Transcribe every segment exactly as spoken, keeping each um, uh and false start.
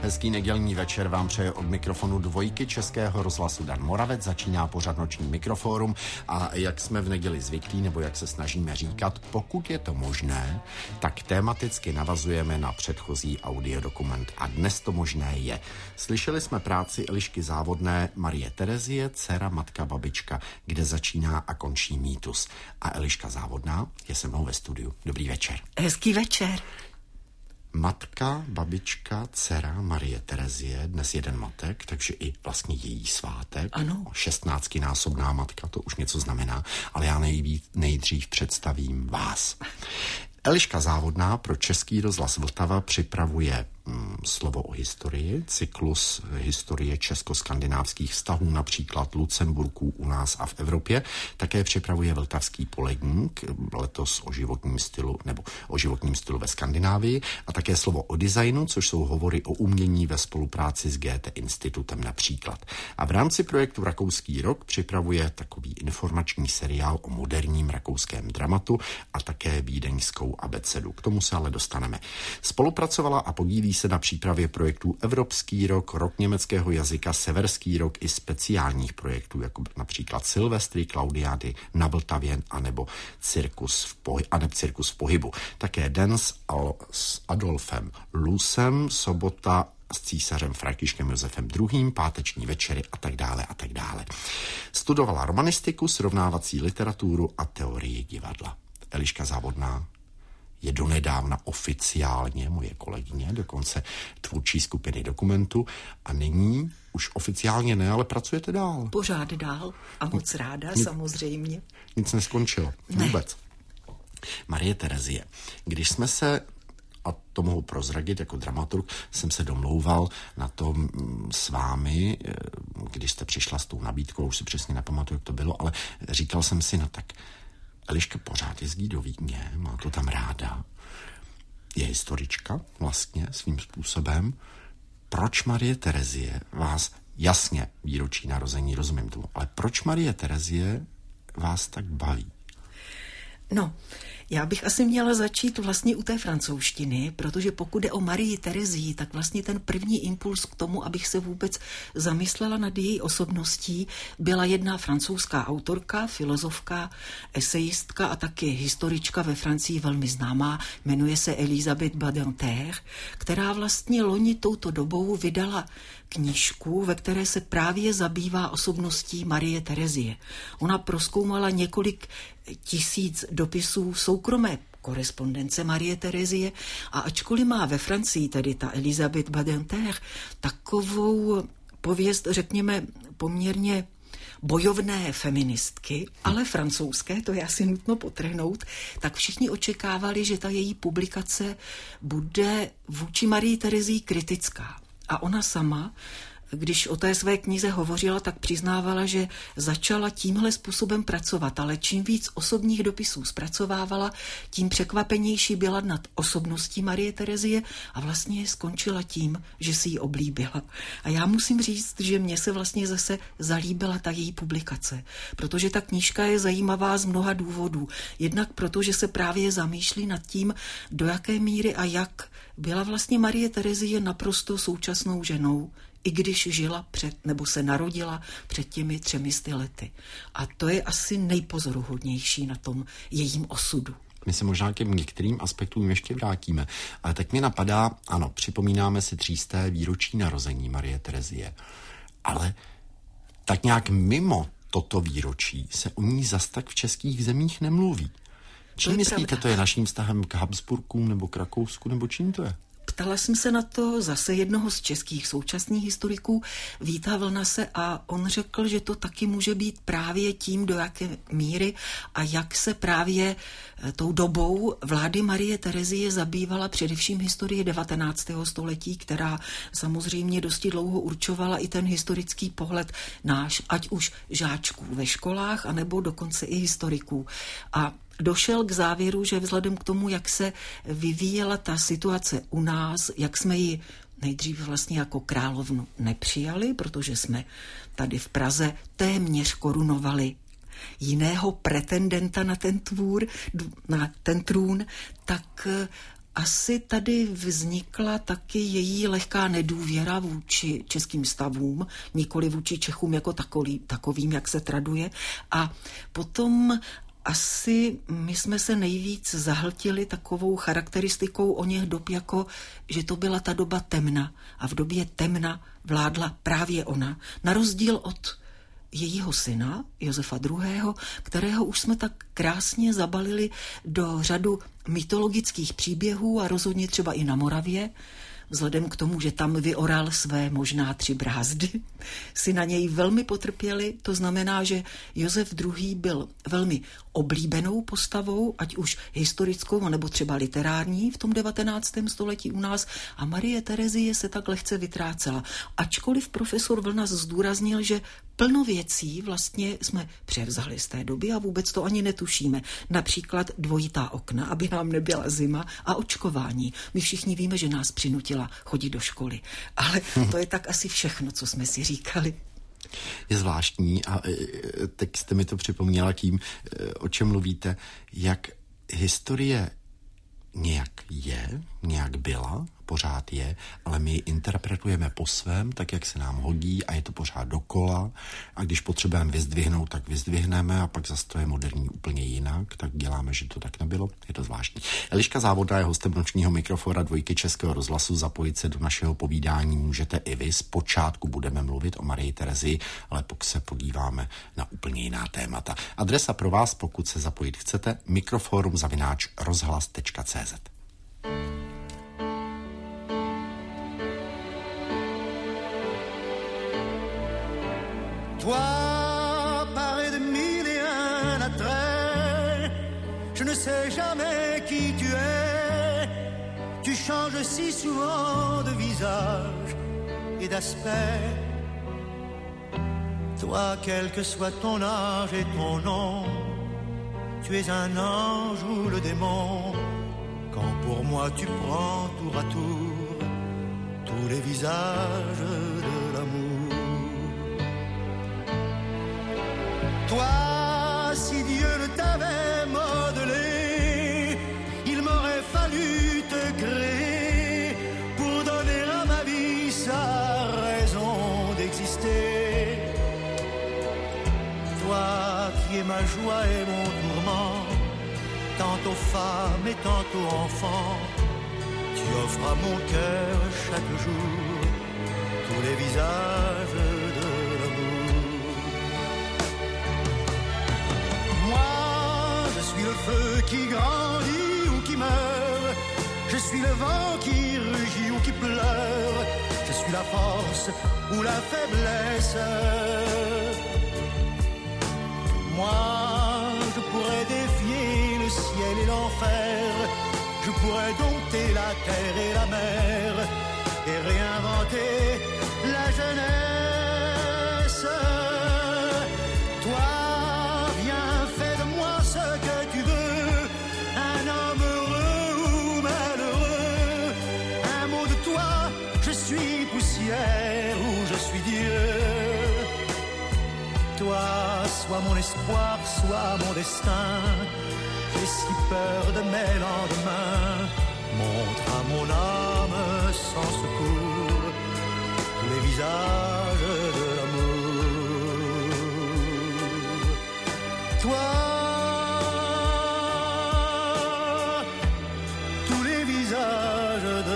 Hezký nedělní večer vám přeje od mikrofonu dvojky Českého rozhlasu Dan Moravec. Začíná pořad Noční mikrofórum a jak jsme v neděli zvyklí, nebo jak se snažíme říkat, pokud je to možné, tak tematicky navazujeme na předchozí audiodokument a dnes to možné je. Slyšeli jsme práci Elišky Závodné Marie Terezie, dcera, matka, babička, kde začíná a končí mýtus. A Eliška Závodná je se mnou ve studiu. Dobrý večer. Hezký večer. Matka, babička, dcera Marie Terezie, dnes jeden matek, takže i vlastně její svátek. Ano. šestnáctinásobná matka, to už něco znamená, ale já nejvíc, nejdřív představím vás. Eliška Závodná pro Český rozhlas Vltava připravuje mm, slovo o historii, cyklus historie česko-skandinávských vztahů, například Lucemburků u nás a v Evropě. Také připravuje Vltavský poledník, letos o životním stylu nebo o životním stylu ve Skandinávii, a také slovo o designu, což jsou hovory o umění ve spolupráci s Goethe institutem například. A v rámci projektu Rakouský rok připravuje takový informační seriál o moderním rakouském dramatu a také vídeňskou abecedu. K tomu se ale dostaneme. Spolupracovala a podílí se na přípravě projektů Evropský rok, rok německého jazyka, Severský rok i speciálních projektů, jako například Silvestry, Klaudiády na Vltavě, anebo Cirkus v, pohy- aneb Cirkus v pohybu. Také Den s, Al- s Adolfem Lusem, sobota s císařem Františkem Josefem druhým, páteční večery a tak dále a tak dále. Studovala romanistiku, srovnávací literaturu a teorii divadla. Eliška Závodná je donedávna oficiálně moje kolegyně, dokonce tvůrčí skupiny Dokumentu, a nyní už oficiálně ne, ale pracujete dál. Pořád dál a moc ráda, nic, samozřejmě. Nic neskončilo, ne. Vůbec. Marie Terezie, když jsme se, a to mohu prozradit jako dramaturg, jsem se domlouval na tom s vámi, když jste přišla s tou nabídkou, už si přesně nepamatuju, jak to bylo, ale říkal jsem si, no tak Eliška pořád jezdí do Vídně, má to tam ráda, je historička vlastně svým způsobem. Proč Marie Terezie vás, jasně výročí narození, rozumím tomu, ale proč Marie Terezie vás tak baví? No, já bych asi měla začít vlastně u té francouzštiny, protože pokud jde o Marii Terezii, tak vlastně ten první impuls k tomu, abych se vůbec zamyslela nad její osobností, byla jedna francouzská autorka, filozofka, esejistka a taky historička ve Francii velmi známá, jmenuje se Elisabeth Badinter, která vlastně loni touto dobou vydala knížku, ve které se právě zabývá osobností Marie Terezie. Ona prozkoumala několik tisíc dopisů soukromé korespondence Marie Terezie a ačkoliv má ve Francii, tedy ta Elisabeth Badinter, takovou pověst, řekněme, poměrně bojovné feministky, ale francouzské, to je asi nutno potrhnout, tak všichni očekávali, že ta její publikace bude vůči Marii Terezii kritická. A ona sama, když o té své knize hovořila, tak přiznávala, že začala tímhle způsobem pracovat, ale čím víc osobních dopisů zpracovávala, tím překvapenější byla nad osobností Marie Terezie a vlastně skončila tím, že si ji oblíbila. A já musím říct, že mně se vlastně zase zalíbila ta její publikace, protože ta knížka je zajímavá z mnoha důvodů. Jednak proto, že se právě zamýšlí nad tím, do jaké míry a jak byla vlastně Marie Terezie naprosto současnou ženou, i když žila před, nebo se narodila před těmi třemi sty lety. A to je asi nejpozoruhodnější na tom jejím osudu. My se možná k některým aspektům ještě vrátíme, ale tak mě napadá, ano, připomínáme si třísté výročí narození Marie Terezie, ale tak nějak mimo toto výročí se o ní zas tak v českých zemích nemluví. Čím myslíte, pravda. To je naším vztahem k Habsburkům nebo k Rakousku, nebo čím to je? Ptala jsem se na to zase jednoho z českých současných historiků, Víta Vlnase, a on řekl, že to taky může být právě tím, do jaké míry a jak se právě tou dobou vlády Marie Terezie zabývala především historie devatenáctého století, která samozřejmě dosti dlouho určovala i ten historický pohled náš, ať už žáčků ve školách, anebo dokonce i historiků. A došel k závěru, že vzhledem k tomu, jak se vyvíjela ta situace u nás, jak jsme ji nejdřív vlastně jako královnu nepřijali, protože jsme tady v Praze téměř korunovali jiného pretendenta na ten tvůr, na ten trůn, tak asi tady vznikla taky její lehká nedůvěra vůči českým stavům, nikoli vůči Čechům jako takový, takovým, jak se traduje. A potom asi my jsme se nejvíc zahltili takovou charakteristikou o něch dob, jako že to byla ta doba temna. A v době temna vládla právě ona. Na rozdíl od jejího syna, Josefa druhého., kterého už jsme tak krásně zabalili do řadu mytologických příběhů a rozhodně třeba i na Moravě, vzhledem k tomu, že tam vyoral své možná tři brázdy, si na něj velmi potrpěli. To znamená, že Josef druhý. byl velmi oblíbenou postavou, ať už historickou, nebo třeba literární v tom devatenáctém století u nás, a Marie Terezie se tak lehce vytrácela. Ačkoliv profesor Vlnas zdůraznil, že plno věcí vlastně jsme převzali z té doby a vůbec to ani netušíme. Například dvojitá okna, aby nám nebyla zima, a očkování. My všichni víme, že nás přinutila chodit do školy. Ale to je tak asi všechno, co jsme si říkali. Je zvláštní a teď jste mi to připomněla tím, o čem mluvíte, jak historie nějak je, nějak byla, pořád je, ale my ji interpretujeme po svém, tak jak se nám hodí, a je to pořád dokola, a když potřebujeme vyzdvihnout, tak vyzdvihneme, a pak zase to je moderní úplně jinak, tak děláme, že to tak nebylo. Je to zvláštní. Eliška Závodná je hostem nočního mikrofona Dvojky Českého rozhlasu. Zapojit se do našeho povídání můžete i vy. Zpočátku budeme mluvit o Marii Terezii, ale pokud se podíváme na úplně jiná témata. Adresa pro vás, pokud se zapojit chcete, mikroforum zavináč rozhlas tečka cé zet. Toi, paré de mille et un attraits, je ne sais jamais qui tu es. Tu changes si souvent de visage et d'aspect. Toi, quel que soit ton âge et ton nom, tu es un ange ou le démon. Quand pour moi tu prends tour à tour tous les visages de l'amour. Toi, si Dieu ne t'avait modelé, il m'aurait fallu te créer pour donner à ma vie sa raison d'exister. Toi qui es ma joie et mon tourment, tantôt femme et tantôt enfant, tu offres à mon cœur chaque jour tous les visages de l'amour. Moi, je suis le feu qui grandit ou qui meurt, je suis le vent qui rugit ou qui pleure, je suis la force ou la faiblesse. Moi, je pourrais défier le ciel et l'enfer, je pourrais dompter la terre et la mer et réinventer la jeunesse. Toi, viens, fais de moi ce que tu veux, un homme heureux ou malheureux. Un mot de toi, je suis poussière ou je suis Dieu. Toi, sois mon espoir, sois mon destin. J'ai si peur de mes lendemains. Montre à mon âme sans secours tous les visages de l'amour. Toi, tous les visages de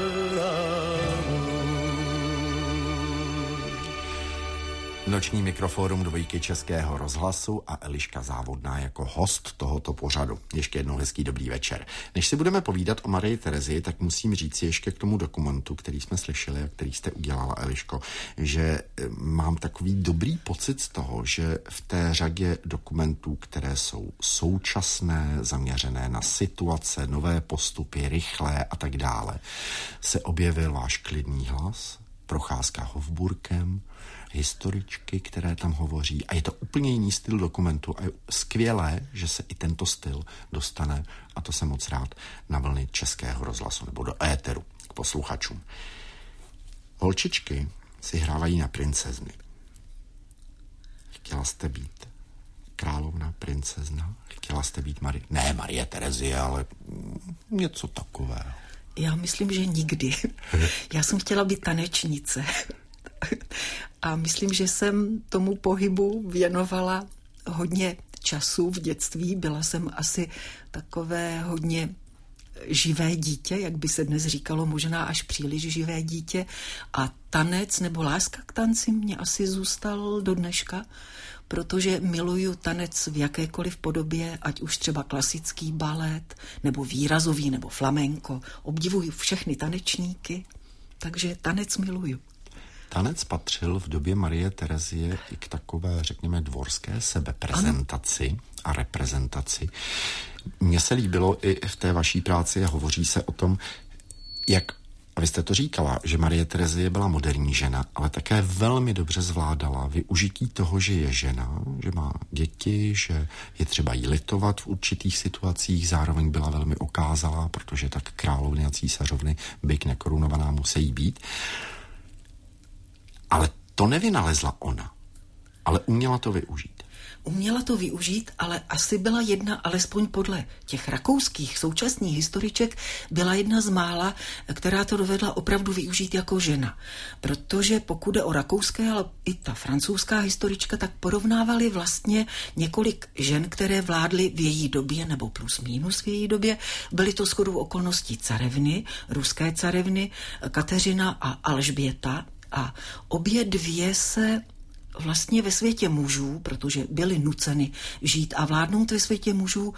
Noční mikrofórum Dvojky Českého rozhlasu a Eliška Závodná jako host tohoto pořadu. Ještě jednou hezký dobrý večer. Než si budeme povídat o Marii Terezii, tak musím říct ještě k tomu dokumentu, který jsme slyšeli a který jste udělala, Eliško, že mám takový dobrý pocit z toho, že v té řadě dokumentů, které jsou současné, zaměřené na situace, nové postupy, rychlé a tak dále, se objevil váš klidný hlas, procházka Hofburkem, historičky, které tam hovoří, a je to úplně jiný styl dokumentu a je skvělé, že se i tento styl dostane, a to jsem moc rád, na vlny Českého rozhlasu nebo do éteru k posluchačům. Holčičky si hrávají na princezny. Chtěla jste být královna, princezna? Chtěla jste být Marie? Ne, Marie Terezie, ale něco takového. Já myslím, že nikdy. Já jsem chtěla být tanečnice. A myslím, že jsem tomu pohybu věnovala hodně času v dětství. Byla jsem asi takové hodně živé dítě, jak by se dnes říkalo, možná až příliš živé dítě. A tanec nebo láska k tanci mě asi zůstal do dneška, protože miluju tanec v jakékoliv podobě, ať už třeba klasický balet, nebo výrazový, nebo flamenko. Obdivuju všechny tanečníky, takže tanec miluju. Tanec patřil v době Marie Terezie i k takové, řekněme, dvorské sebeprezentaci ano. a reprezentaci. Mně se líbilo i v té vaší práci, hovoří se o tom, jak, a vy jste to říkala, že Marie Terezie byla moderní žena, ale také velmi dobře zvládala využití toho, že je žena, že má děti, že je třeba jí litovat v určitých situacích, zároveň byla velmi okázalá, protože tak královny a císařovny, byť nekorunovaná, musí být. Ale to nevynalezla ona, ale uměla to využít. Uměla to využít, ale asi byla jedna, alespoň podle těch rakouských současných historiček, byla jedna z mála, která to dovedla opravdu využít jako žena. Protože pokud jde o rakouské, ale i ta francouzská historička, tak porovnávali vlastně několik žen, které vládly v její době, nebo plus minus v její době. Byly to shodou okolností carevny, ruské carevny, Kateřina a Alžběta. A obě dvě se vlastně ve světě mužů, protože byly nuceny žít a vládnout ve světě mužů,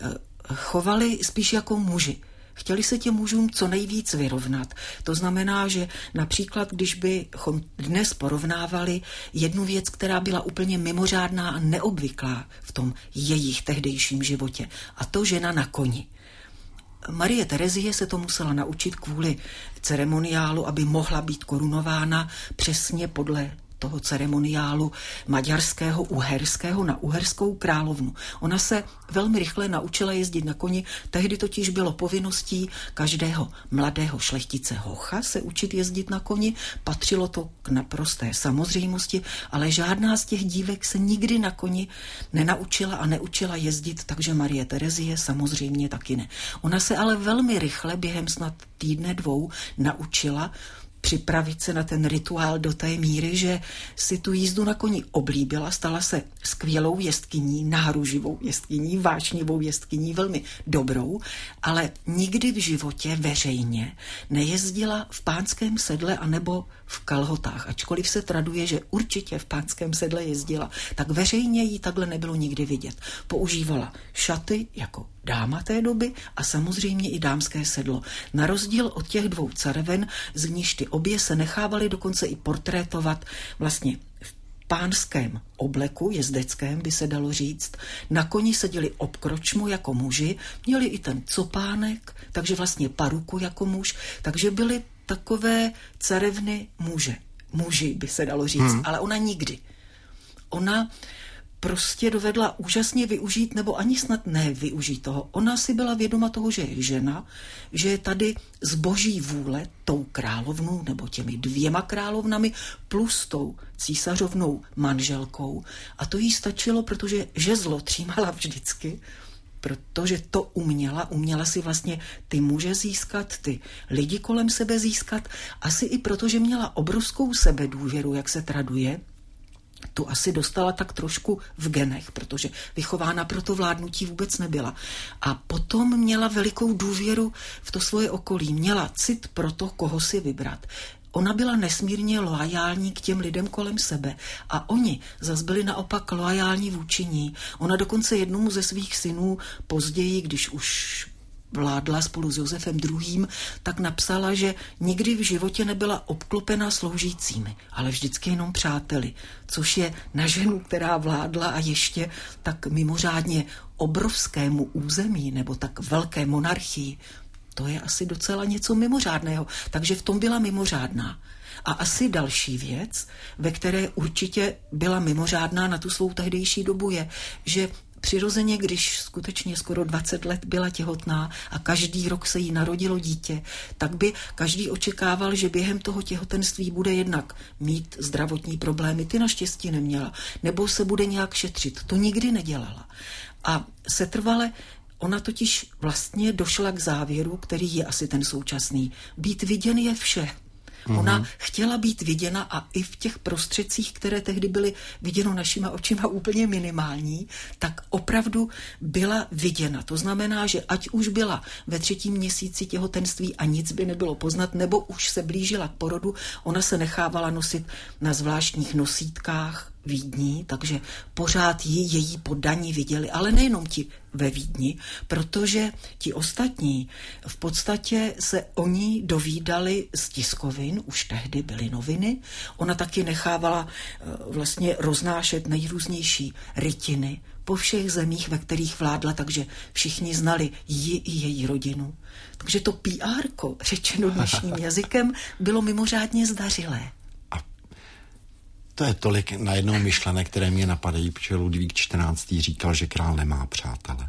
chovali spíš jako muži. Chtěli se těm mužům co nejvíc vyrovnat. To znamená, že například, když bychom dnes porovnávali jednu věc, která byla úplně mimořádná a neobvyklá v tom jejich tehdejším životě, a to žena na koni. Marie Terezie se to musela naučit kvůli ceremoniálu, aby mohla být korunována přesně podle toho ceremoniálu maďarského, uherského na uherskou královnu. Ona se velmi rychle naučila jezdit na koni, tehdy totiž bylo povinností každého mladého šlechtice hocha se učit jezdit na koni, patřilo to k naprosté samozřejmosti, ale žádná z těch dívek se nikdy na koni nenaučila a neučila jezdit, takže Marie Terezie samozřejmě taky ne. Ona se ale velmi rychle během snad týdne dvou naučila připravit se na ten rituál do té míry, že si tu jízdu na koni oblíbila, stala se skvělou jezdkyní, náruživou jezdkyní, vášnivou jezdkyní, velmi dobrou, ale nikdy v životě veřejně nejezdila v pánském sedle anebo v kalhotách. Ačkoliv se traduje, že určitě v pánském sedle jezdila, tak veřejně jí takhle nebylo nikdy vidět. Používala šaty jako dáma té doby a samozřejmě i dámské sedlo. Na rozdíl od těch dvou careven, z níž ty obě se nechávaly dokonce i portrétovat vlastně v pánském obleku, jezdeckém by se dalo říct. Na koni seděli obkročmo jako muži, měli i ten copánek, takže vlastně paruku jako muž, takže byly takové carevny muže. Muži by se dalo říct, hmm. ale ona nikdy. Ona prostě dovedla úžasně využít, nebo ani snad ne využít toho. Ona si byla vědoma toho, že je žena, že je tady z boží vůle tou královnou, nebo těmi dvěma královnami, plus tou císařovnou manželkou. A to jí stačilo, protože žezlo třímala vždycky, protože to uměla, uměla si vlastně ty muže získat, ty lidi kolem sebe získat, asi i proto, že měla obrovskou sebedůvěru, jak se traduje. Tu asi dostala tak trošku v genech, protože vychována pro to vládnutí vůbec nebyla. A potom měla velikou důvěru v to svoje okolí. Měla cit pro to, koho si vybrat. Ona byla nesmírně loajální k těm lidem kolem sebe a oni zas byli naopak loajální vůči ní. Ona dokonce jednomu ze svých synů později, když už vládla spolu s Josefem druhým, tak napsala, že nikdy v životě nebyla obklopena sloužícími, ale vždycky jenom přáteli, což je na ženu, která vládla a ještě tak mimořádně obrovskému území nebo tak velké monarchii, to je asi docela něco mimořádného, takže v tom byla mimořádná. A asi další věc, ve které určitě byla mimořádná na tu svou tehdejší dobu, je, že přirozeně, když skutečně skoro dvacet let byla těhotná a každý rok se jí narodilo dítě, tak by každý očekával, že během toho těhotenství bude jednak mít zdravotní problémy, ty naštěstí neměla, nebo se bude nějak šetřit. To nikdy nedělala. A setrvale ona totiž vlastně došla k závěru, který je asi ten současný. Být viděn je vše. Uhum. Ona chtěla být viděna a i v těch prostředcích, které tehdy byly viděno našima očima úplně minimální, tak opravdu byla viděna. To znamená, že ať už byla ve třetím měsíci těhotenství a nic by nebylo poznat, nebo už se blížila k porodu, ona se nechávala nosit na zvláštních nosítkách Vídní, takže pořád ji její poddaní viděli, ale nejenom ti ve Vídni, protože ti ostatní v podstatě se o ní dovídali z tiskovin, už tehdy byly noviny, ona taky nechávala vlastně roznášet nejrůznější rytiny po všech zemích, ve kterých vládla, takže všichni znali ji i její rodinu. Takže to P R-ko, řečeno dnešním jazykem, bylo mimořádně zdařilé. To je tolik najednou myšlenek, které mě napadají, protože Ludvík čtrnáctý říkal, že král nemá přátele.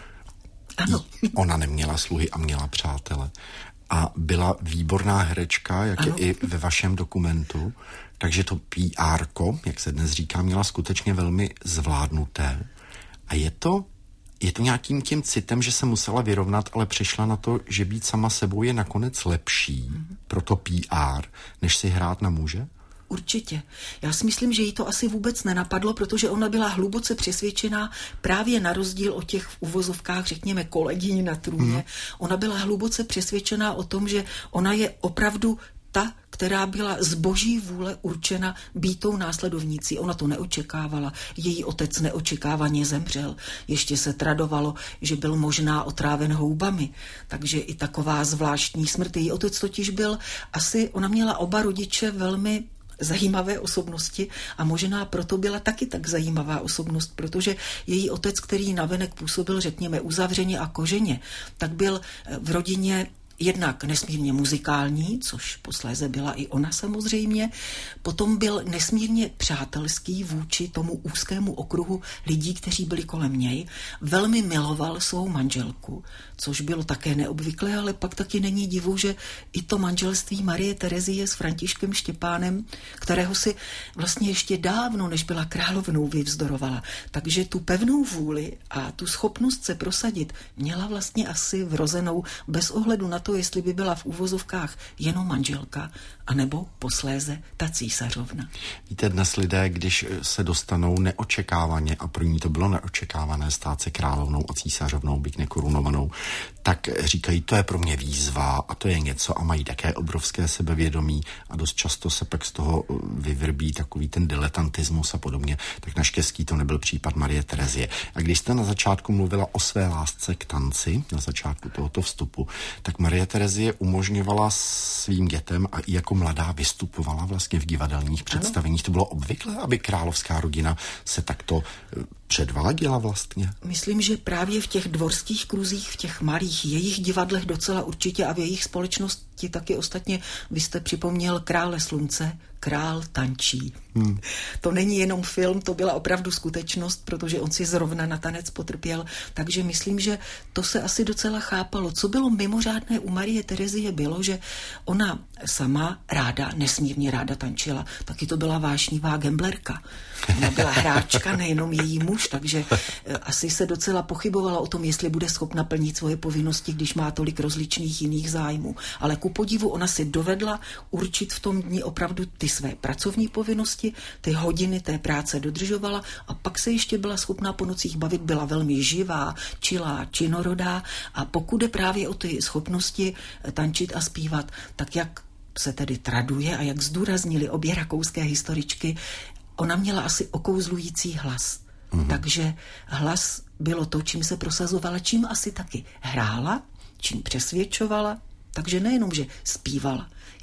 Ano. Ona neměla sluhy a měla přátele. A byla výborná herečka, jak ano. je i ve vašem dokumentu. Takže to P R-ko, jak se dnes říká, měla skutečně velmi zvládnuté. A je to, je to nějakým tím citem, že se musela vyrovnat, ale přešla na to, že být sama sebou je nakonec lepší mm-hmm. pro to P R, než si hrát na muže? Určitě. Já si myslím, že jí to asi vůbec nenapadlo, protože ona byla hluboce přesvědčená právě na rozdíl od těch v uvozovkách, řekněme, kolegyň na trůně. Hmm. Ona byla hluboce přesvědčená o tom, že ona je opravdu ta, která byla z boží vůle určena být tou následovnící. Ona to neočekávala. Její otec neočekávaně zemřel. Ještě se tradovalo, že byl možná otráven houbami. Takže i taková zvláštní smrt. Její otec totiž byl asi, ona měla oba rodiče velmi zajímavé osobnosti a možná proto byla taky tak zajímavá osobnost, protože její otec, který navenek působil, řekněme, uzavřeně a koženě, tak byl v rodině jednak nesmírně muzikální, což posléze byla i ona samozřejmě, potom byl nesmírně přátelský vůči tomu úzkému okruhu lidí, kteří byli kolem něj, velmi miloval svou manželku, což bylo také neobvyklé, ale pak taky není divu, že i to manželství Marie Terezie s Františkem Štěpánem, kterého si vlastně ještě dávno, než byla královnou, vyvzdorovala. Takže tu pevnou vůli a tu schopnost se prosadit měla vlastně asi vrozenou bez ohledu na to, jestli by byla v úvozovkách jenom manželka, anebo posléze ta císařovna. Víte, dnes lidé, když se dostanou neočekávaně, a pro ní to bylo neočekávané stát se královnou a císařovnou, byť nekorunovanou, tak říkají, to je pro mě výzva a to je něco a mají také obrovské sebevědomí a dost často se pak z toho vyvrbí takový ten diletantismus a podobně. Tak naštěstí to nebyl případ Marie Terezie. A když jste na začátku mluvila o své lásce k tanci, na začátku tohoto vstupu, tak Marie Terezie umožňovala svým dětem a i jako mladá vystupovala vlastně v divadelních představeních. To bylo obvyklé, aby královská rodina se takto předváděla vlastně? Myslím, že právě v těch dvorských kruzích, v těch malých jejich divadlech docela určitě a v jejich společnosti taky ostatně, vy jste připomněl Krále slunce, král tančí. Hmm. To není jenom film, to byla opravdu skutečnost, protože on si zrovna na tanec potrpěl, takže myslím, že to se asi docela chápalo. Co bylo mimořádné u Marie Terezie bylo, že ona sama ráda, nesmírně ráda tančila, taky to byla vášnivá gamblerka. Ona byla hráčka, nejenom její muž, takže asi se docela pochybovalo o tom, jestli bude schopna plnit svoje povinnosti, když má tolik rozličných jiných zájmů. Ale ku podivu ona si dovedla určit v tom dni opravdu ty své pracovní povinnosti, ty hodiny té práce dodržovala a pak se ještě byla schopná po nocích bavit, byla velmi živá, čilá, činorodá a pokud je právě o ty schopnosti tančit a zpívat, tak jak se tedy traduje a jak zdůraznili obě rakouské historičky, ona měla asi okouzlující hlas. Mm-hmm. Takže hlas bylo to, čím se prosazovala, čím asi taky hrála, čím přesvědčovala. Takže nejenom, že zpívala.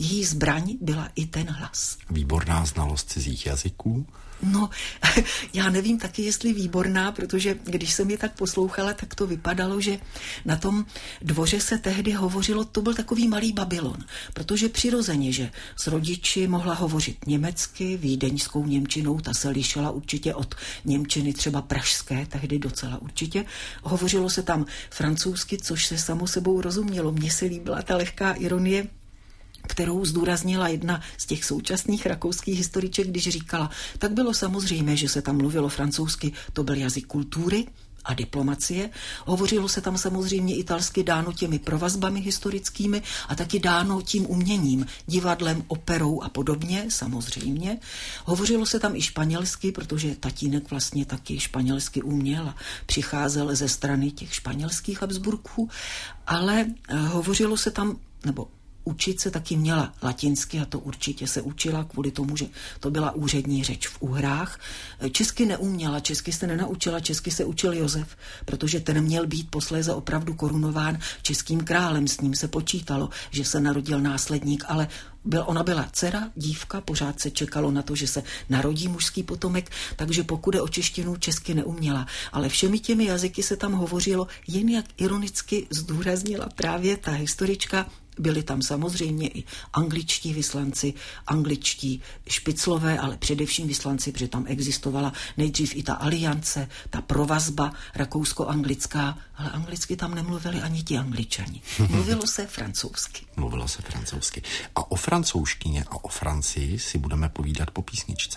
její zbraň byla i ten hlas. Výborná znalost cizích jazyků? No, já nevím taky, jestli výborná, protože když jsem je tak poslouchala, tak to vypadalo, že na tom dvoře se tehdy hovořilo, to byl takový malý Babylon, protože přirozeně, že s rodiči mohla hovořit německy, vídeňskou němčinou, ta se lišila určitě od němčiny třeba pražské, tehdy docela určitě. Hovořilo se tam francouzsky, což se samo sebou rozumělo. Mně se líbila ta lehká ironie, kterou zdůraznila jedna z těch současných rakouských historiček, když říkala, tak bylo samozřejmé, že se tam mluvilo francouzsky, to byl jazyk kultury a diplomacie. Hovořilo se tam samozřejmě italsky, dáno těmi provazbami historickými a taky dáno tím uměním, divadlem, operou a podobně, samozřejmě. Hovořilo se tam i španělsky, protože tatínek vlastně taky španělsky uměl a přicházel ze strany těch španělských Habsburků, ale hovořilo se tam, nebo učit se taky měla latinsky a to určitě se učila kvůli tomu, že to byla úřední řeč v Uhrách. Česky neuměla, česky se nenaučila, česky se učil Josef, protože ten měl být posléze opravdu korunován českým králem, s ním se počítalo, že se narodil následník, ale byl, ona byla dcera, dívka, pořád se čekalo na to, že se narodí mužský potomek, takže pokud je o češtinu, česky neuměla. Ale všemi těmi jazyky se tam hovořilo, jen jak ironicky zdůraznila právě ta historička. Byli tam samozřejmě i angličtí vyslanci, angličtí špiclové, ale především vyslanci, protože tam existovala nejdřív i ta aliance, ta provazba rakousko-anglická, ale anglicky tam nemluvili ani ti Angličani. Mluvilo se francouzsky. Mluvilo se francouzsky. A o francouzštině a o Francii si budeme povídat po písničce.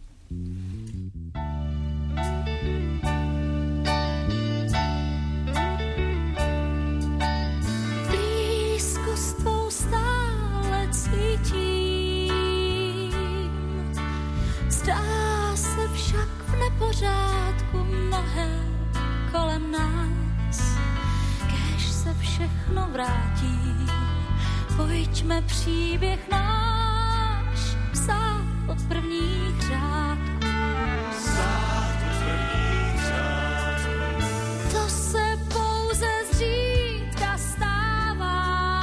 Zdá se však v nepořádku mnohé kolem nás, kéž se všechno vrátí, pojďme příběh náš psát od prvních řádků. Psát od prvních řádků. To se pouze zřídka stává,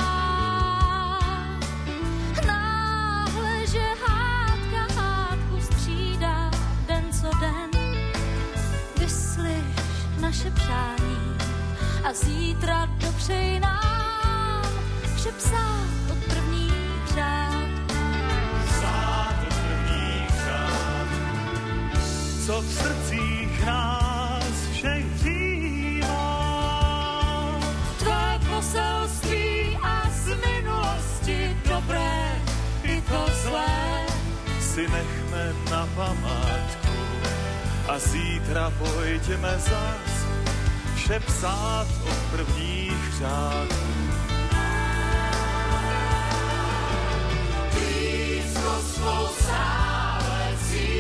náhle, že hádka hádku střídá den co den. Vyslyš naše přání a zítra dopřej nám vše psát od prvních řádků. Psát od prvních řádků. Co v srdcích nás všech dřívá. Tvé poselství a z minulosti dobré i to zlé Si nechme na památku a zítra pojďme zas vše psát od prvních řádků. blízko svou stále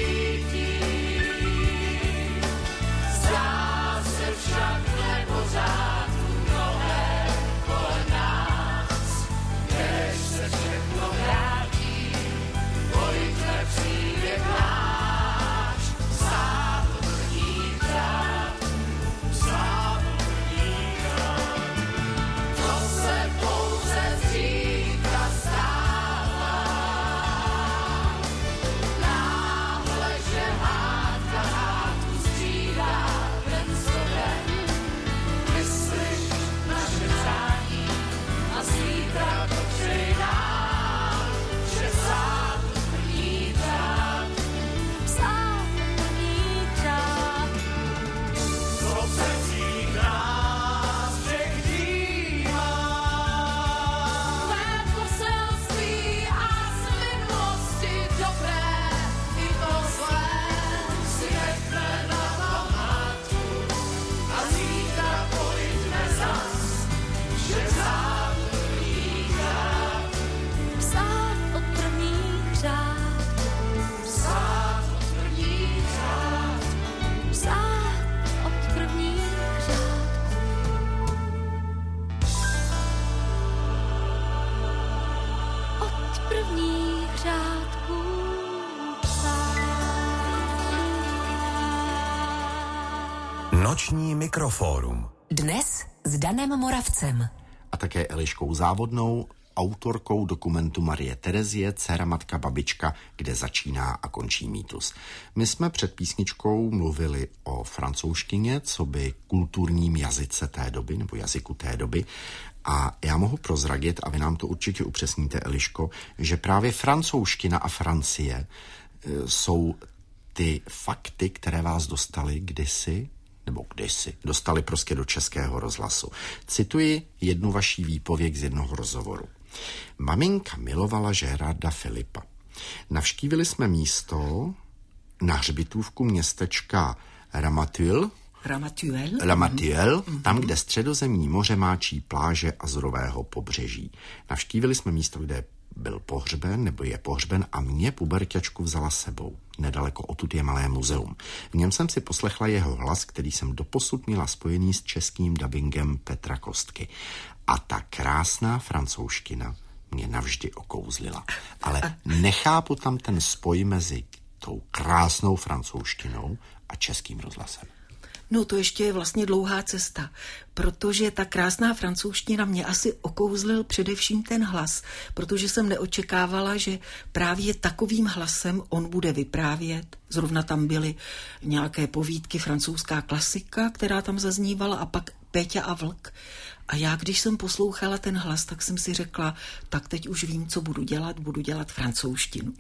cítím. Zdá se však v nepořádku mnohé kolem nás, než se všechno vrátí, pojďme příběh náš psát od prvních řádků, psát od prvních řádků. To se pouze zítra stává, náhle, že hádka hádku střídá den co den. Vyslyš naše přání a zítra dopřej nám, že psát od prvních řádků, psát od prvních řádků. Co v srdcích nás všech dýmá. Tvé poselství a z minulosti dobré i to zlé si nechme na památku a zítra pojďme zas, že psát od prvních řádků, psát od prvních řádků, psát od prvních řádků, psát od prvních řádků. Od prvních řádků psát. Noční mikrofórum. Dnes s Danem Moravcem. A také Eliškou Závodnou, autorkou dokumentu Marie Terezie, dcera, matka, babička, kde začíná a končí mýtus. My jsme před písničkou mluvili o francouzštině, co by kulturním jazyce té doby, nebo jazyku té doby. A já mohu prozradit, a vy nám to určitě upřesníte, Eliško, že právě francouzština a Francie jsou ty fakty, které vás dostaly kdysi, nebo kdysi, dostali prostě do Českého rozhlasu. Cituji jednu vaší výpověď z jednoho rozhovoru. Maminka milovala Gérarda Philippa. Navštívili jsme místo na hřbitůvku městečka Ramatuelle, Ramatuelle, Ramatuelle mm-hmm. tam, kde Středozemní moře máčí pláže Azorového pobřeží. Navštívili jsme místo, kde byl pohřben, nebo je pohřben, a mě puberťačku vzala sebou. Nedaleko odtud je malé muzeum. V něm jsem si poslechla jeho hlas, který jsem doposud měla spojený s českým dabingem Petra Kostky. A ta krásná francouzština mě navždy okouzlila. Ale nechápu tam ten spoj mezi tou krásnou francouzštinou a českým rozhlasem. No to ještě je vlastně dlouhá cesta, protože ta krásná francouzština mě asi okouzlil především ten hlas, protože jsem neočekávala, že právě takovým hlasem on bude vyprávět. Zrovna tam byly nějaké povídky, francouzská klasika, která tam zaznívala, a pak Péťa a vlk. A já, když jsem poslouchala ten hlas, tak jsem si řekla, tak teď už vím, co budu dělat, budu dělat francouzštinu.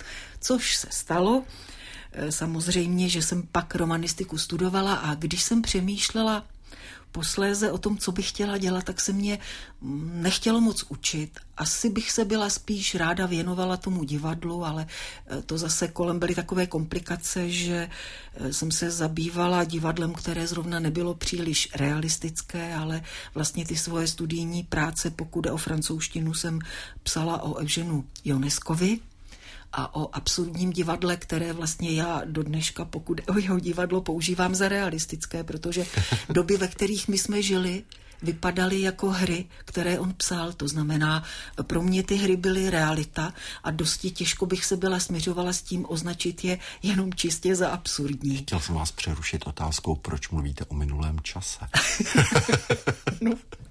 Což se stalo. Samozřejmě, že jsem pak romanistiku studovala, a když jsem přemýšlela posléze o tom, co bych chtěla dělat, tak se mě nechtělo moc učit. Asi bych se byla spíš ráda věnovala tomu divadlu, ale to zase kolem byly takové komplikace, že jsem se zabývala divadlem, které zrovna nebylo příliš realistické, ale vlastně ty svoje studijní práce, pokud jde o francouzštinu, jsem psala o Eugenu Ionescovi a o absurdním divadle, které vlastně já do dneška, pokud o jeho divadlo, používám za realistické, protože doby, ve kterých my jsme žili, vypadaly jako hry, které on psal. To znamená, pro mě ty hry byly realita a dosti těžko bych se byla směřovala s tím označit je jenom čistě za absurdní. Chtěl jsem vás přerušit otázkou, proč mluvíte o minulém čase. No,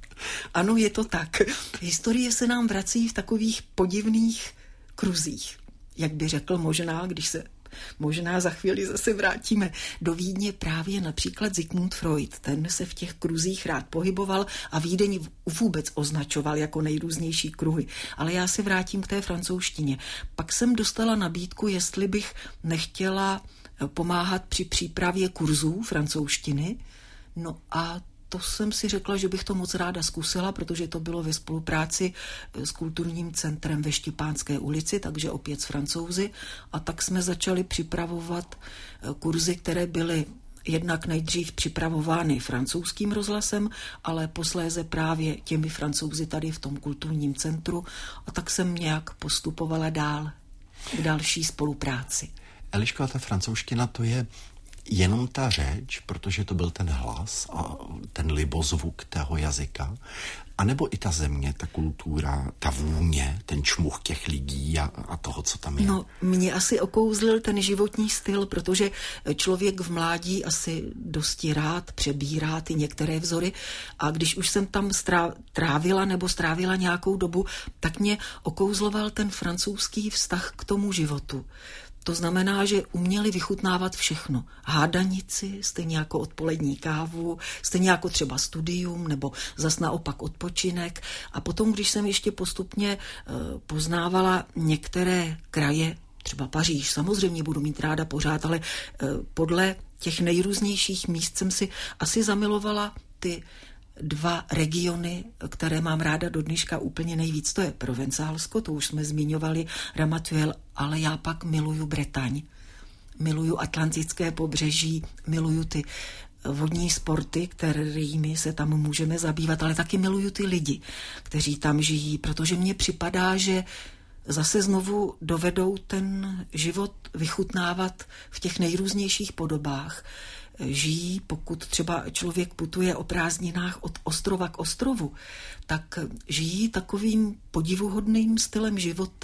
ano, je to tak. Historie se nám vrací v takových podivných kruzích. Jak by řekl možná, když se možná za chvíli zase vrátíme do Vídně, právě například Sigmund Freud. Ten se v těch kruzích rád pohyboval a Vídeň vůbec označoval jako nejrůznější kruhy. Ale já se vrátím k té francouzštině. Pak jsem dostala nabídku, jestli bych nechtěla pomáhat při přípravě kurzů francouzštiny. No a to jsem si řekla, že bych to moc ráda zkusila, protože to bylo ve spolupráci s kulturním centrem ve Štěpánské ulici, takže opět s Francouzi. A tak jsme začali připravovat kurzy, které byly jednak nejdřív připravovány francouzským rozhlasem, ale posléze právě těmi Francouzi tady v tom kulturním centru. A tak jsem nějak postupovala dál k další spolupráci. Eliško, a ta francouzština, to je jenom ta řeč, protože to byl ten hlas a ten libozvuk tého jazyka, anebo i ta země, ta kultura, ta vůně, ten čmuch těch lidí a, a toho, co tam je? No, mě asi okouzlil ten životní styl, protože člověk v mládí asi dosti rád přebírá ty některé vzory, a když už jsem tam strá, trávila nebo strávila nějakou dobu, tak mě okouzloval ten francouzský vztah k tomu životu. To znamená, že uměli vychutnávat všechno. Hádanici, stejně jako odpolední kávu, stejně jako třeba studium, nebo zas naopak odpočinek. A potom, když jsem ještě postupně uh, poznávala některé kraje, třeba Paříž, samozřejmě budu mít ráda pořád, ale uh, podle těch nejrůznějších míst jsem si asi zamilovala ty dva regiony, které mám ráda do dneška úplně nejvíc. To je Provencálsko, to už jsme zmiňovali, Ramatuelle, ale já pak miluju Bretaň. Miluju atlantické pobřeží, miluju ty vodní sporty, kterými se tam můžeme zabývat, ale taky miluju ty lidi, kteří tam žijí, protože mně připadá, že zase znovu dovedou ten život vychutnávat v těch nejrůznějších podobách. Žijí, pokud třeba člověk putuje o prázdninách od ostrova k ostrovu, tak žijí takovým podivuhodným stylem života,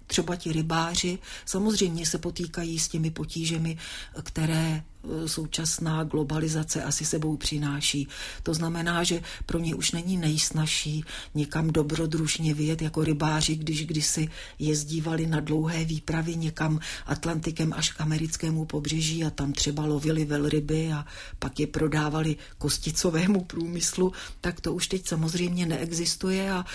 třeba ti rybáři samozřejmě se potýkají s těmi potížemi, které současná globalizace asi sebou přináší. To znamená, že pro ně už není nejsnažší někam dobrodružně vyjet jako rybáři, když kdysi jezdívali na dlouhé výpravy někam Atlantikem až k americkému pobřeží a tam třeba lovili velryby a pak je prodávali kosticovému průmyslu, tak to už teď samozřejmě neexistuje a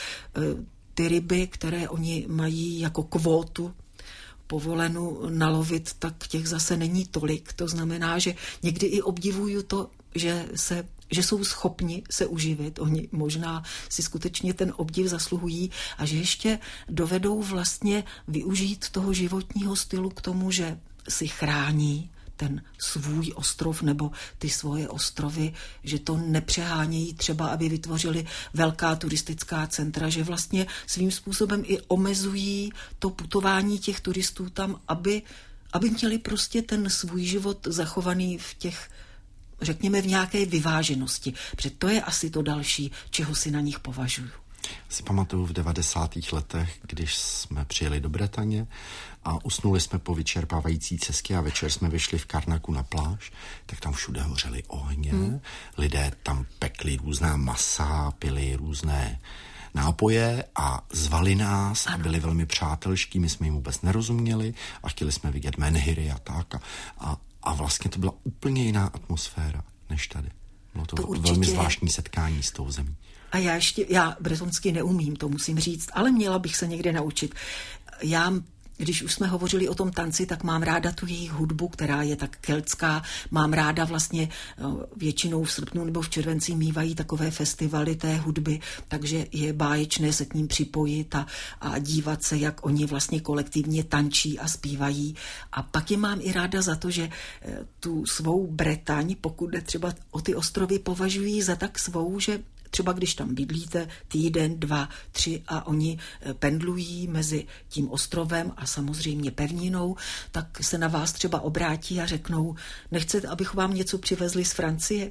ty ryby, které oni mají jako kvótu povolenu nalovit, tak těch zase není tolik. To znamená, že někdy i obdivuju to, že, se, že jsou schopni se uživit. Oni možná si skutečně ten obdiv zasluhují a že ještě dovedou vlastně využít toho životního stylu k tomu, že si chrání ten svůj ostrov nebo ty svoje ostrovy, že to nepřehánějí třeba, aby vytvořili velká turistická centra, že vlastně svým způsobem i omezují to putování těch turistů tam, aby, aby měli prostě ten svůj život zachovaný v těch, řekněme, v nějaké vyváženosti. Protože to je asi to další, čeho si na nich považuju. Si pamatuju v devadesátých letech, když jsme přijeli do Bretaně a usnuli jsme po vyčerpávající cestě a večer jsme vyšli v Karnaku na pláž, tak tam všude hořely ohně, hmm. lidé tam pekli různá masa, pili různé nápoje a zvali nás ano. a byli velmi přátelští, my jsme jim vůbec nerozuměli a chtěli jsme vidět menhiry a tak a, a, a vlastně to byla úplně jiná atmosféra než tady. Bylo to, to velmi zvláštní setkání s tou zemí. A já ještě, já bretonsky neumím, to musím říct, ale měla bych se někde naučit. Já, když už jsme hovořili o tom tanci, tak mám ráda tu jejich hudbu, která je tak keltská. Mám ráda vlastně většinou v srpnu nebo v červenci mívají takové festivaly té hudby, takže je báječné se k ním připojit a, a dívat se, jak oni vlastně kolektivně tančí a zpívají. A pak je mám i ráda za to, že tu svou Bretaň, pokud jde třeba o ty ostrovy, považují za tak svou, že třeba když tam bydlíte týden, dva, tři a oni pendlují mezi tím ostrovem a samozřejmě pevninou, tak se na vás třeba obrátí a řeknou, nechcete, abych vám něco přivezli z Francie?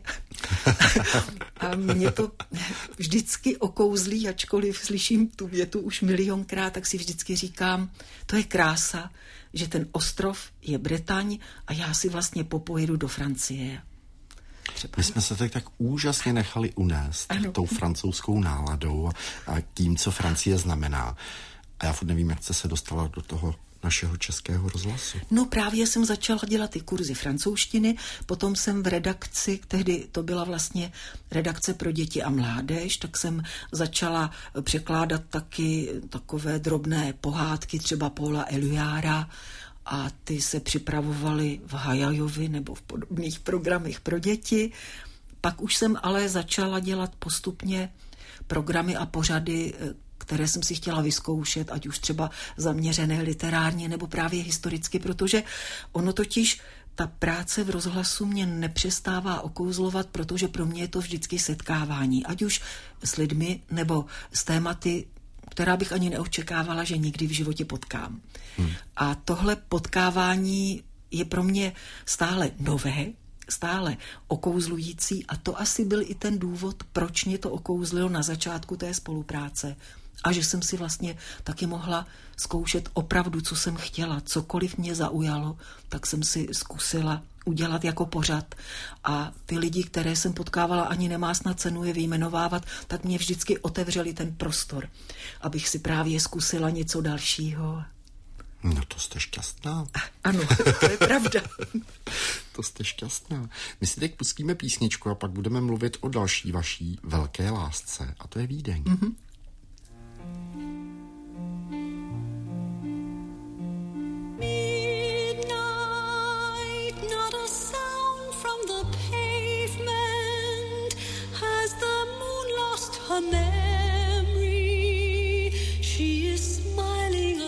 A mě to vždycky okouzlí, ačkoliv slyším tu větu už milionkrát, tak si vždycky říkám, to je krása, že ten ostrov je Bretaň a já si vlastně popojedu do Francie. My jsme se tak, tak úžasně nechali unést ano. tou francouzskou náladou a tím, co Francie znamená. A já furt nevím, jak jste se dostala do toho našeho českého rozhlasu. No právě jsem začala dělat ty kurzy francouzštiny, potom jsem v redakci, tehdy to byla vlastně redakce pro děti a mládež, tak jsem začala překládat taky takové drobné pohádky, třeba Paula Éluarda, a ty se připravovaly v Hajajovi nebo v podobných programech pro děti. Pak už jsem ale začala dělat postupně programy a pořady, které jsem si chtěla vyzkoušet, ať už třeba zaměřené literárně nebo právě historicky, protože ono totiž ta práce v rozhlasu mě nepřestává okouzlovat, protože pro mě je to vždycky setkávání, ať už s lidmi nebo s tématy, která bych ani neočekávala, že nikdy v životě potkám. Hmm. A tohle potkávání je pro mě stále nové, stále okouzlující a to asi byl i ten důvod, proč mě to okouzlilo na začátku té spolupráce. A že jsem si vlastně taky mohla zkoušet opravdu, co jsem chtěla. Cokoliv mě zaujalo, tak jsem si zkusila udělat jako pořad. A ty lidi, které jsem potkávala, ani nemá snad cenu je vyjmenovávat, tak mě vždycky otevřeli ten prostor, abych si právě zkusila něco dalšího. No to jste šťastná. Ano, to je pravda. To jste šťastná. My si teď pustíme písničku a pak budeme mluvit o další vaší velké lásce. A to je Vídeň. Mm-hmm. Her memory, she is smiling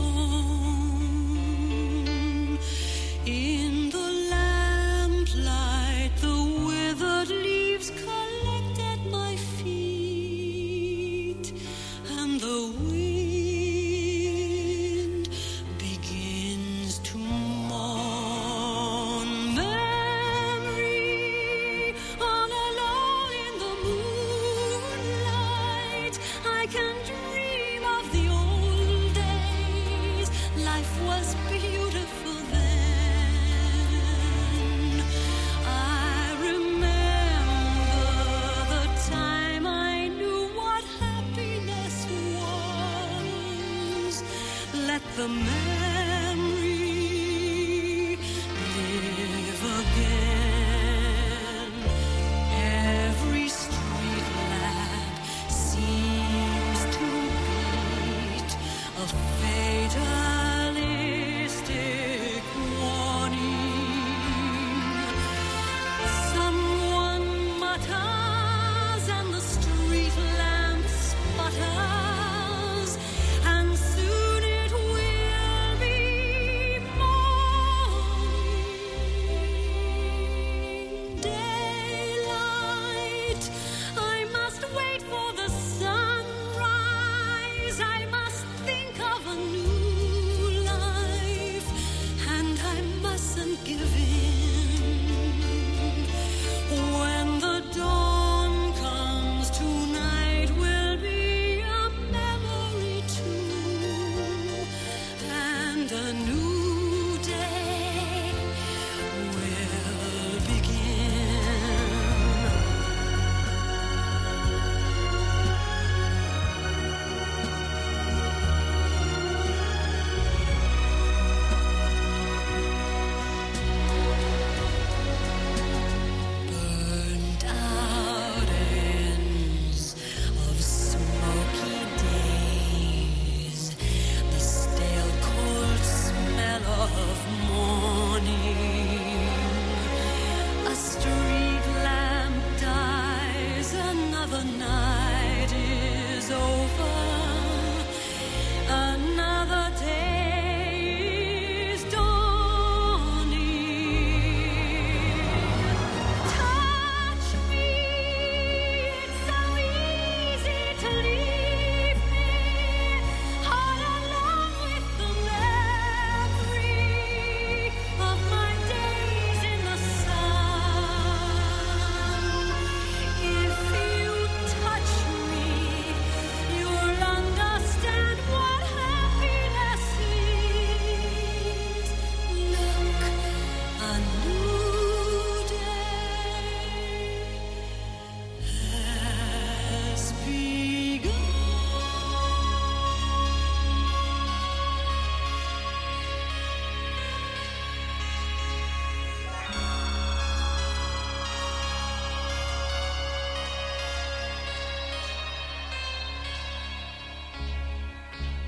alone in the lamplight. The withered leaves collect at my feet.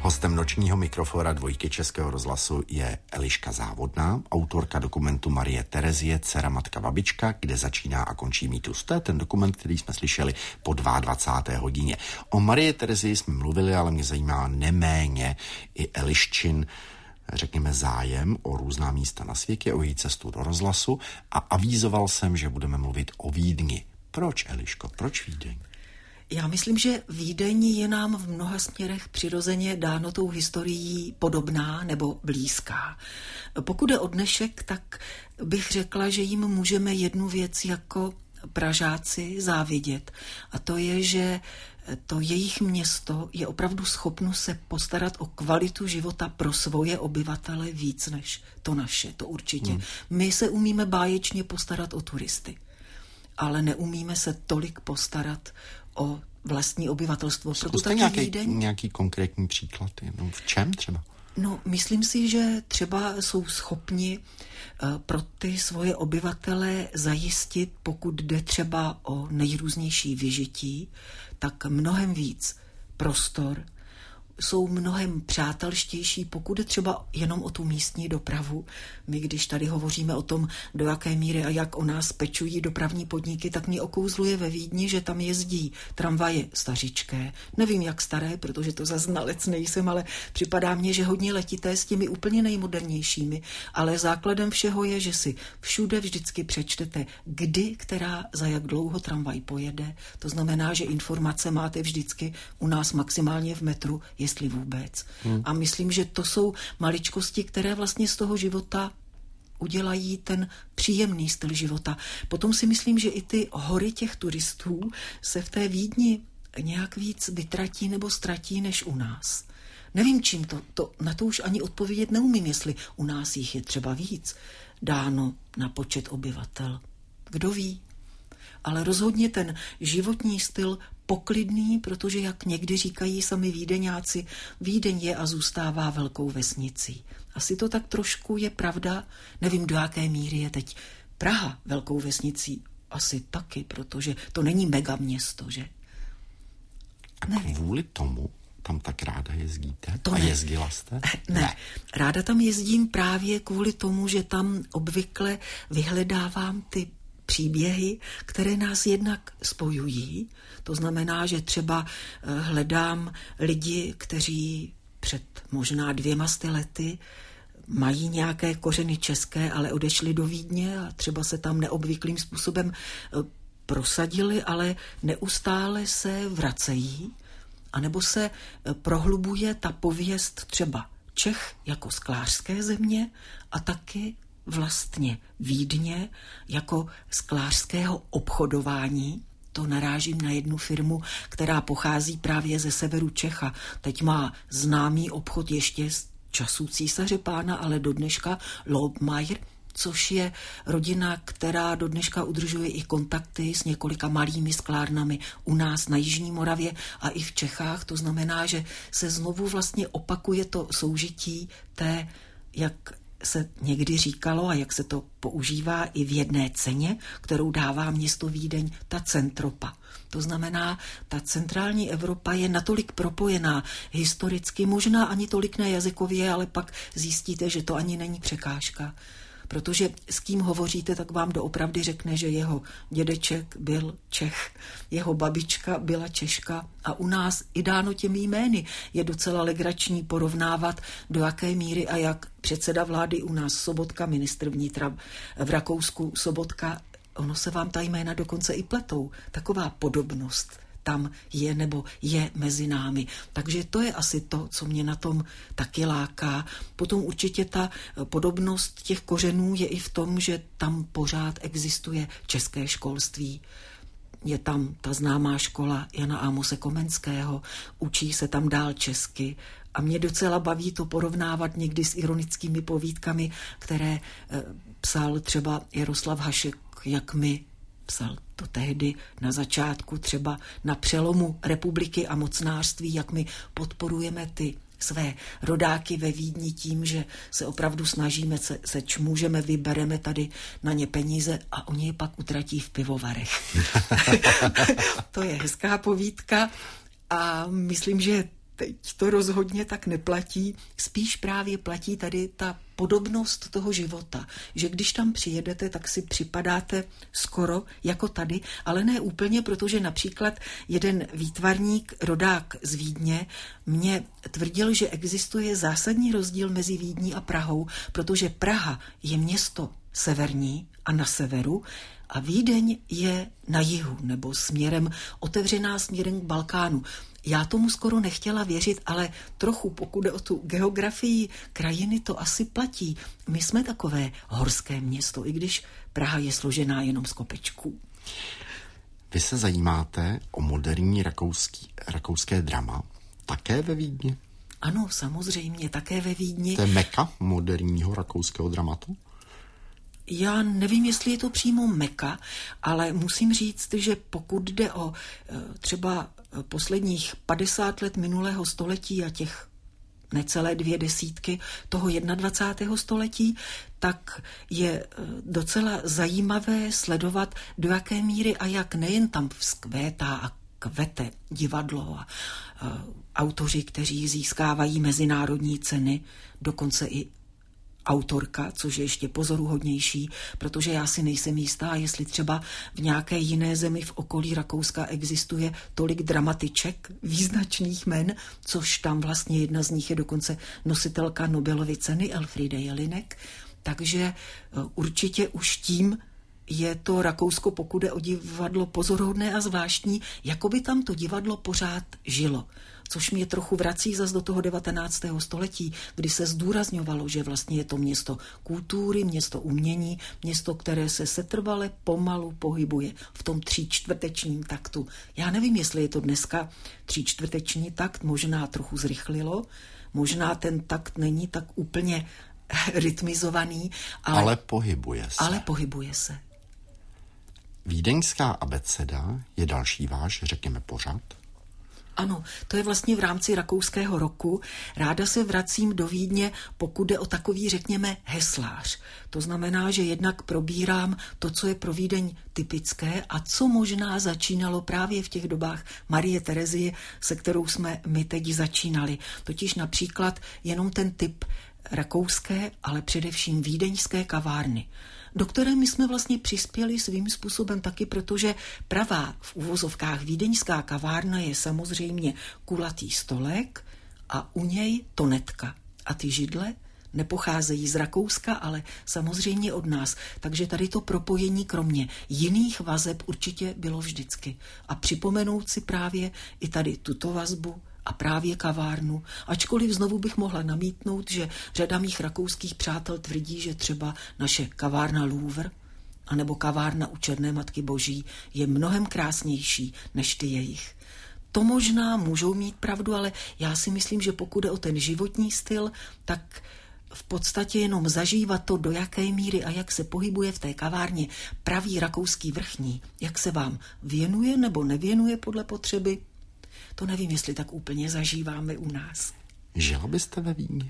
Hostem nočního mikrofona dvojky Českého rozhlasu je Eliška Závodná, autorka dokumentu Marie Terezie, dcera, matka, babička, kde začíná a končí mýtus. To je ten dokument, který jsme slyšeli po dvacáté druhé hodině. O Marie Terezii jsme mluvili, ale mě zajímá neméně i Eliščin, řekněme, zájem o různá místa na světě, o její cestu do rozhlasu, a avízoval jsem, že budeme mluvit o Vídni. Proč, Eliško, proč Vídeň? Já myslím, že Vídeň je nám v mnoha směrech přirozeně dáno tou historií podobná nebo blízká. Pokud je o dnešek, tak bych řekla, že jim můžeme jednu věc jako Pražáci závidět. A to je, že to jejich město je opravdu schopno se postarat o kvalitu života pro svoje obyvatele víc než to naše, to určitě. Hmm. My se umíme báječně postarat o turisty, ale neumíme se tolik postarat o vlastní obyvatelstvo. Zkuste nějaký, nějaký konkrétní příklad, jenom v čem třeba? No, myslím si, že třeba jsou schopni uh, pro ty svoje obyvatele zajistit, pokud jde třeba o nejrůznější vyžití, tak mnohem víc prostor, jsou mnohem přátelštější, pokud je třeba jenom o tu místní dopravu. My, když tady hovoříme o tom, do jaké míry a jak o nás pečují dopravní podniky, tak mě okouzluje ve Vídni, že tam jezdí tramvaje stařičké. Nevím, jak staré, protože to za znalec nejsem, ale připadá mně, že hodně letité s těmi úplně nejmodernějšími. Ale základem všeho je, že si všude vždycky přečtete, kdy, která za jak dlouho tramvaj pojede. To znamená, že informace máte vždycky u nás maximálně v metru, jestli vůbec. Hmm. A myslím, že to jsou maličkosti, které vlastně z toho života udělají ten příjemný styl života. Potom si myslím, že i ty hory těch turistů se v té Vídni nějak víc vytratí nebo ztratí než u nás. Nevím, čím to, to, na to už ani odpovědět neumím, jestli u nás jich je třeba víc dáno na počet obyvatel. Kdo ví? Ale rozhodně ten životní styl poklidný, protože, jak někdy říkají sami Vídeňáci, Vídeň je a zůstává velkou vesnicí. Asi to tak trošku je pravda. Nevím, do jaké míry je teď Praha velkou vesnicí. Asi taky, protože to není mega město, že? A kvůli tomu tam tak ráda jezdíte? To a ne. jezdila jste? Ne. ne. Ráda tam jezdím právě kvůli tomu, že tam obvykle vyhledávám ty příběhy, které nás jednak spojují. To znamená, že třeba hledám lidi, kteří před možná dvěma sty lety mají nějaké kořeny české, ale odešli do Vídně a třeba se tam neobvyklým způsobem prosadili, ale neustále se vracejí, anebo se prohlubuje ta pověst třeba Čech jako sklářské země a taky vlastně Vídně jako sklářského obchodování. To narážím na jednu firmu, která pochází právě ze severu Čecha. Teď má známý obchod ještě z časů císaře pána, ale do dneška Lobmajer, což je rodina, která do dneška udržuje i kontakty s několika malými sklárnami u nás na Jižní Moravě a i v Čechách. To znamená, že se znovu vlastně opakuje to soužití té, jak se někdy říkalo a jak se to používá i v jedné ceně, kterou dává město Vídeň, ta centropa. To znamená, ta centrální Evropa je natolik propojená historicky, možná ani tolik ne jazykově, ale pak zjistíte, že to ani není překážka. Protože s kým hovoříte, tak vám doopravdy řekne, že jeho dědeček byl Čech, jeho babička byla Češka a u nás i dáno těmi jmény je docela legrační porovnávat, do jaké míry a jak předseda vlády u nás Sobotka, ministr vnitra v Rakousku Sobotka, ono se vám ta jména dokonce i pletou. Taková podobnost tam je nebo je mezi námi. Takže to je asi to, co mě na tom taky láká. Potom určitě ta podobnost těch kořenů je i v tom, že tam pořád existuje české školství. Je tam ta známá škola Jana Amose Komenského, učí se tam dál česky a mě docela baví to porovnávat někdy s ironickými povídkami, které eh, psal třeba Jaroslav Hašek, jak my psal to tehdy na začátku, třeba na přelomu republiky a mocnářství, jak my podporujeme ty své rodáky ve Vídni tím, že se opravdu snažíme, se, se čmůžeme, vybereme tady na ně peníze a oni je pak utratí v pivovarech. To je hezká povídka a myslím, že teď to rozhodně tak neplatí. Spíš právě platí tady ta podobnost toho života, že když tam přijedete, tak si připadáte skoro jako tady, ale ne úplně, protože například jeden výtvarník, rodák z Vídně, mě tvrdil, že existuje zásadní rozdíl mezi Vídní a Prahou, protože Praha je město severní a na severu, a Vídeň je na jihu, nebo směrem, otevřená směrem k Balkánu. Já tomu skoro nechtěla věřit, ale trochu, pokud jde o tu geografii krajiny, to asi platí. My jsme takové horské město, i když Praha je složená jenom z kopečků. Vy se zajímáte o moderní rakouský, rakouské drama také ve Vídni? Ano, samozřejmě, také ve Vídni. To je meka moderního rakouského dramatu? Já nevím, jestli je to přímo meka, ale musím říct, že pokud jde o třeba posledních padesát let minulého století a těch necelé dvě desítky toho dvacátého prvního století, tak je docela zajímavé sledovat, do jaké míry a jak nejen tam vzkvétá a kvete divadlo a autoři, kteří získávají mezinárodní ceny, dokonce i autorka, což je ještě pozoruhodnější, protože já si nejsem jistá, jestli třeba v nějaké jiné zemi v okolí Rakouska existuje tolik dramatiček význačných jmen, což tam vlastně jedna z nich je dokonce nositelka Nobelovy ceny Elfriede Jelinek, takže určitě už tím je to Rakousko, pokud jde o divadlo, pozoruhodné a zvláštní, jako by tam to divadlo pořád žilo. Což mě trochu vrací zas do toho devatenáctého století, kdy se zdůrazňovalo, že vlastně je to město kultury, město umění, město, které se setrvale pomalu pohybuje v tom tříčtvrtečním taktu. Já nevím, jestli je to dneska tříčtvrteční takt, možná trochu zrychlilo, možná ten takt není tak úplně rytmizovaný, ale, ale pohybuje se. Ale pohybuje se. Vídeňská abeceda je další váš, řekněme, pořad? Ano, to je vlastně v rámci rakouského roku. Ráda se vracím do Vídně, pokud jde o takový, řekněme, heslář. To znamená, že jednak probírám to, co je pro Vídeň typické a co možná začínalo právě v těch dobách Marie Terezie, se kterou jsme my teď začínali. Totiž například jenom ten typ rakouské, ale především vídeňské kavárny, do které my jsme vlastně přispěli svým způsobem taky, protože pravá v uvozovkách vídeňská kavárna je samozřejmě kulatý stolek a u něj tonetka. A ty židle nepocházejí z Rakouska, ale samozřejmě od nás. Takže tady to propojení kromě jiných vazeb určitě bylo vždycky. A připomenout si právě i tady tuto vazbu a právě kavárnu, ačkoliv znovu bych mohla namítnout, že řada mých rakouských přátel tvrdí, že třeba naše kavárna Louvre anebo kavárna u Černé Matky Boží je mnohem krásnější než ty jejich. To možná můžou mít pravdu, ale já si myslím, že pokud jde o ten životní styl, tak v podstatě jenom zažívat to, do jaké míry a jak se pohybuje v té kavárně pravý rakouský vrchní, jak se vám věnuje nebo nevěnuje podle potřeby, to nevím, jestli tak úplně zažíváme u nás. Žila byste ve Vídni?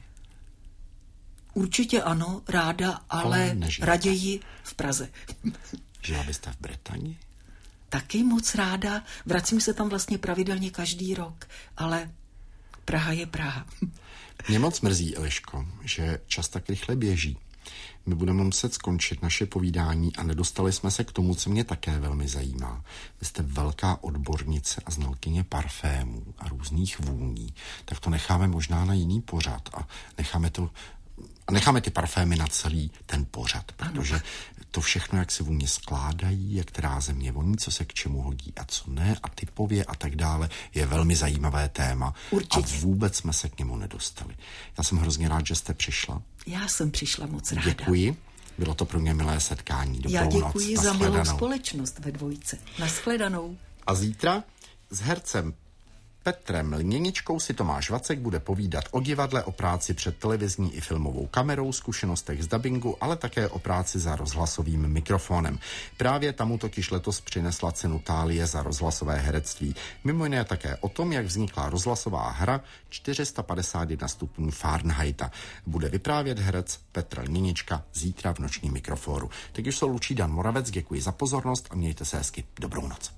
Určitě ano, ráda, ale, ale raději v Praze. Žila byste v Bretani? Taky moc ráda. Vracím se tam vlastně pravidelně každý rok, ale Praha je Praha. Mě moc mrzí, Eliško, že čas tak rychle běží. My budeme muset skončit naše povídání a nedostali jsme se k tomu, co mě také velmi zajímá. Vy jste velká odbornice a znalkyně parfémů a různých vůní, tak to necháme možná na jiný pořad a necháme to a necháme ty parfémy na celý ten pořad, protože ano. To všechno, jak se vůně skládají, jak která země voní, co se k čemu hodí a co ne, a typově a tak dále, je velmi zajímavé téma. Určitě. A vůbec jsme se k němu nedostali. Já jsem hrozně rád, že jste přišla. Já jsem přišla moc ráda. Děkuji. Bylo to pro mě milé setkání. Dobrou Já děkuji noc. za milou společnost ve dvojce. Nashledanou. A zítra s hercem Petrem Lněničkou si Tomáš Vacek bude povídat o divadle, o práci před televizní i filmovou kamerou, zkušenostech z dabingu, ale také o práci za rozhlasovým mikrofonem. Právě tamu totiž letos přinesla cenu Thálie za rozhlasové herectví. Mimo jiné také o tom, jak vznikla rozhlasová hra čtyři sta padesát jedna stupňů Fahrenheita. Bude vyprávět herec Petr Lněnička zítra v nočním mikrofóru. Teď už se loučí Dan Moravec, děkuji za pozornost a mějte se hezky. Dobrou noc.